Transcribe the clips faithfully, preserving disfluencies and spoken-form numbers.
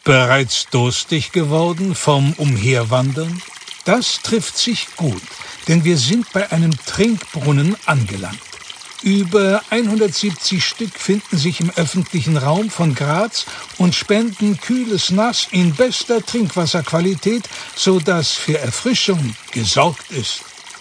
Bereits durstig geworden vom Umherwandern? Das trifft sich gut, denn wir sind bei einem Trinkbrunnen angelangt. Über hundertsiebzig Stück finden sich im öffentlichen Raum von Graz und spenden kühles Nass in bester Trinkwasserqualität, so dass für Erfrischung gesorgt ist.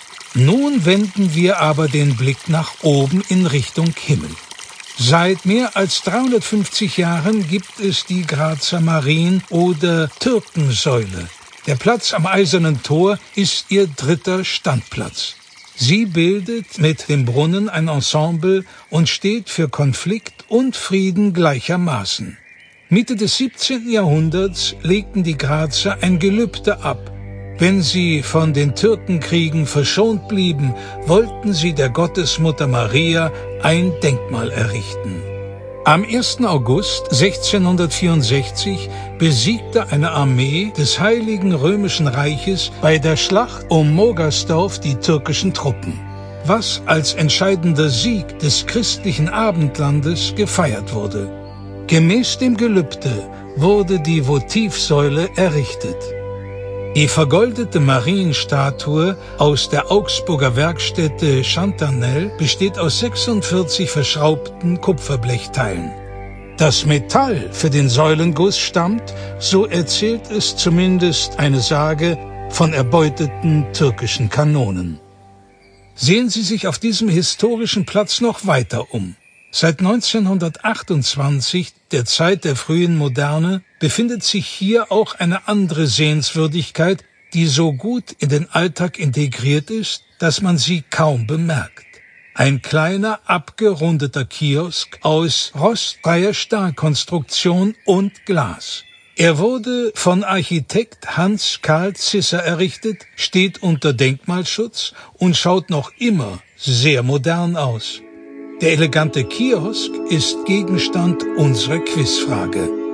Nun wenden wir aber den Blick nach oben in Richtung Himmel. Seit mehr als dreihundertfünfzig Jahren gibt es die Grazer Marien- oder Türkensäule. Der Platz am Eisernen Tor ist ihr dritter Standplatz. Sie bildet mit dem Brunnen ein Ensemble und steht für Konflikt und Frieden gleichermaßen. Mitte des siebzehnten Jahrhunderts legten die Grazer ein Gelübde ab. Wenn sie von den Türkenkriegen verschont blieben, wollten sie der Gottesmutter Maria ein Denkmal errichten. Am ersten August sechzehnhundertvierundsechzig besiegte eine Armee des Heiligen Römischen Reiches bei der Schlacht um Mogersdorf die türkischen Truppen, was als entscheidender Sieg des christlichen Abendlandes gefeiert wurde. Gemäß dem Gelübde wurde die Votivsäule errichtet. Die vergoldete Marienstatue aus der Augsburger Werkstätte Chantanel besteht aus sechsundvierzig verschraubten Kupferblechteilen. Das Metall für den Säulenguss stammt, so erzählt es zumindest eine Sage, von erbeuteten türkischen Kanonen. Sehen Sie sich auf diesem historischen Platz noch weiter um. Seit neunzehnhundertachtundzwanzig, der Zeit der frühen Moderne, befindet sich hier auch eine andere Sehenswürdigkeit, die so gut in den Alltag integriert ist, dass man sie kaum bemerkt. Ein kleiner, abgerundeter Kiosk aus rostfreier Stahlkonstruktion und Glas. Er wurde von Architekt Hans Karl Zisser errichtet, steht unter Denkmalschutz und schaut noch immer sehr modern aus. Der elegante Kiosk ist Gegenstand unserer Quizfrage.